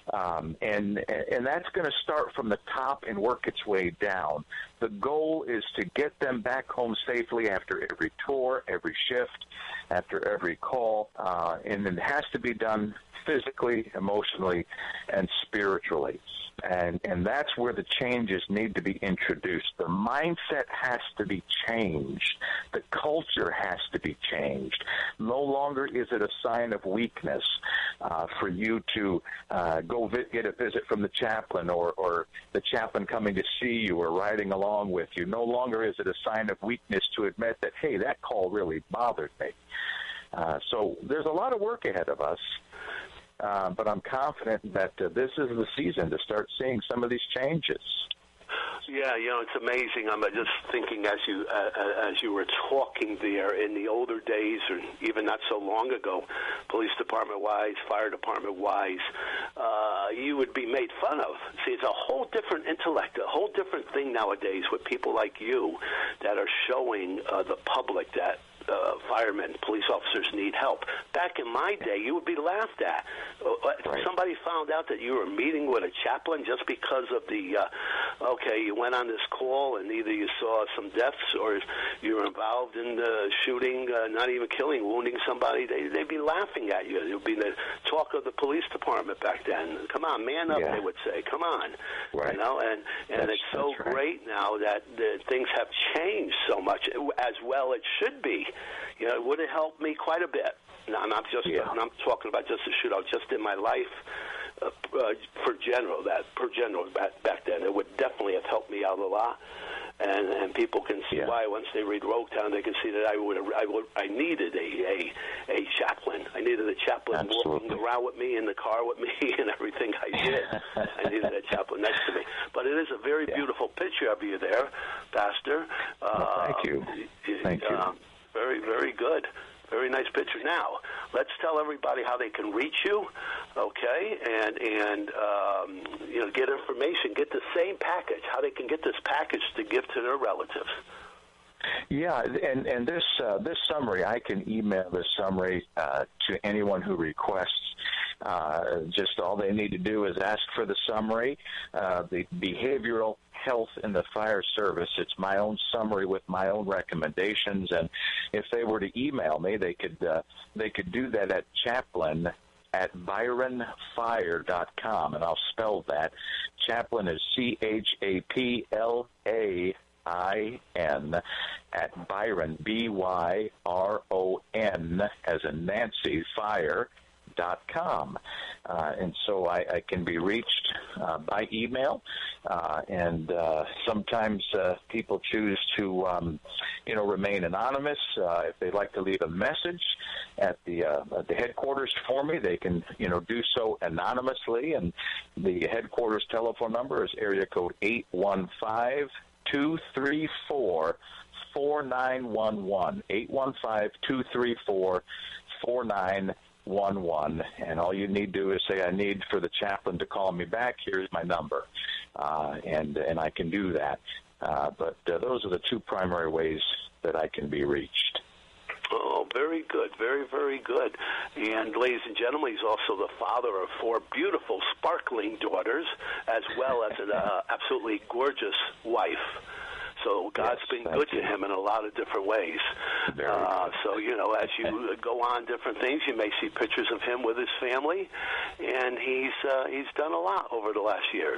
Um, and and that's going to start from the top and work its way down. The goal is to get them back home safely after every tour, every shift, after every call, uh, and it has to be done physically, emotionally, and spiritually. And and that's where the changes need to be introduced. The mindset has to be changed. The culture has to be changed. No longer is it a sign of weakness uh, for you to uh, go vi- get a visit from the chaplain or, or the chaplain coming to see you or riding along with you. No longer is it a sign of weakness to admit that, hey, that call really bothered me. Uh, so there's a lot of work ahead of us. Uh, but I'm confident that uh, this is the season to start seeing some of these changes. Yeah, you know, it's amazing. I'm just thinking as you uh, as you were talking there, in the older days, or even not so long ago, police department-wise, fire department-wise, uh, you would be made fun of. See, it's a whole different intellect, a whole different thing nowadays with people like you that are showing uh, the public that Uh, firemen, police officers need help. Back in my day, you would be laughed at. If right. somebody found out that you were meeting with a chaplain just because of the, uh, okay, you went on this call and either you saw some deaths or you were involved in the shooting, uh, not even killing, wounding somebody, they, they'd be laughing at you. It would be the talk of the police department back then. Come on, man up, yeah. they would say. Come on. Right. You know, and, and it's so right. great now that the, things have changed so much, as well it should be. You know, it would have helped me quite a bit. Now, not just, yeah. I'm talking about just a shootout, just in my life, uh, uh, for general, that per general back, back then. It would definitely have helped me out a lot. And, and people can see yeah. why once they read Rogue Town, they can see that I would I would I needed a a, a chaplain. I needed a chaplain Absolutely. walking around with me in the car with me and everything I did. I needed a chaplain next to me. But it is a very yeah. beautiful picture of you there, Pastor. Uh, well, thank you. Thank you. Uh, very very good. Very nice picture. Now, let's tell everybody how they can reach you, okay, and and um, you know, get information, get the same package, how they can get this package to give to their relatives. Yeah, and and this uh, this summary, I can email this summary uh, to anyone who requests. Uh, just all they need to do is ask for the summary, uh, the behavioral health in the fire service. It's my own summary with my own recommendations, and if they were to email me, they could uh, they could do that at chaplain at byron fire dot com, and I'll spell that. Chaplain is C H A P L A I N at Byron, B Y R O N, as in Nancy, fire. Dot com, uh, and so I, I can be reached uh, by email, uh, and uh, sometimes uh, people choose to, um, you know, remain anonymous. Uh, if they'd like to leave a message at the uh, at the headquarters for me, they can, you know, do so anonymously. And the headquarters telephone number is area code eight one five, two three four, four nine one one. eight one five, two three four, four nine one one. One one, and all you need to do is say, I need for the chaplain to call me back. Here's my number, uh, and and I can do that. Uh, but uh, those are the two primary ways that I can be reached. Oh, very good, very, very good. And ladies and gentlemen, he's also the father of four beautiful, sparkling daughters, as well as an uh, absolutely gorgeous wife. So God's yes, been good you. to him in a lot of different ways. Uh, so, you know, as you go on different things, you may see pictures of him with his family, and he's uh, he's done a lot over the last years.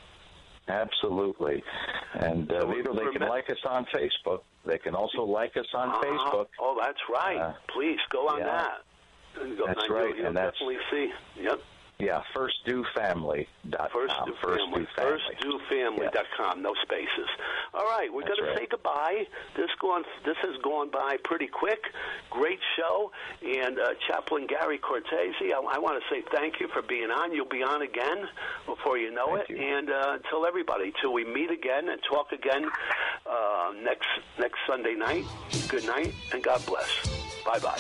Absolutely. And, uh, so Vito, they can like us on Facebook. They can also like us on uh-huh. Facebook. Oh, that's right. Uh, Please, go on yeah. that. Go, that's you'll, right. You'll and that's, definitely see. Yep. Yeah, first do family dot com. First do family. First do family dot com. No spaces. All right, we're going right. to say goodbye. This gone. This has gone by pretty quick. Great show. And uh, Chaplain Gary Cortese, I, I want to say thank you for being on. You'll be on again before you know thank it. You. And uh, tell everybody till we meet again and talk again uh, next next Sunday night. Good night and God bless. Bye bye.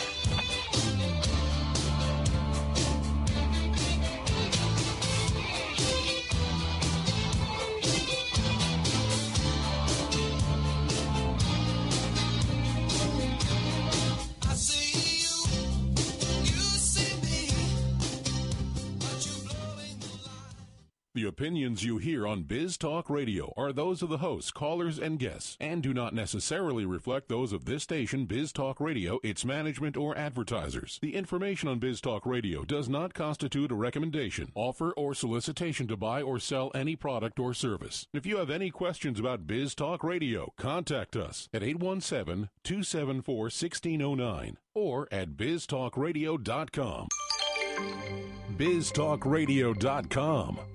You see me, but you're blowing the line. The opinions you hear on Biz Talk Radio are those of the hosts, callers, and guests, and do not necessarily reflect those of this station, Biz Talk Radio, its management, or advertisers. The information on Biz Talk Radio does not constitute a recommendation, offer, or solicitation to buy or sell any product or service. If you have any questions about Biz Talk Radio, contact us at eight one seven, two seven four, one six zero nine or at biz talk radio dot com. biz talk radio dot com.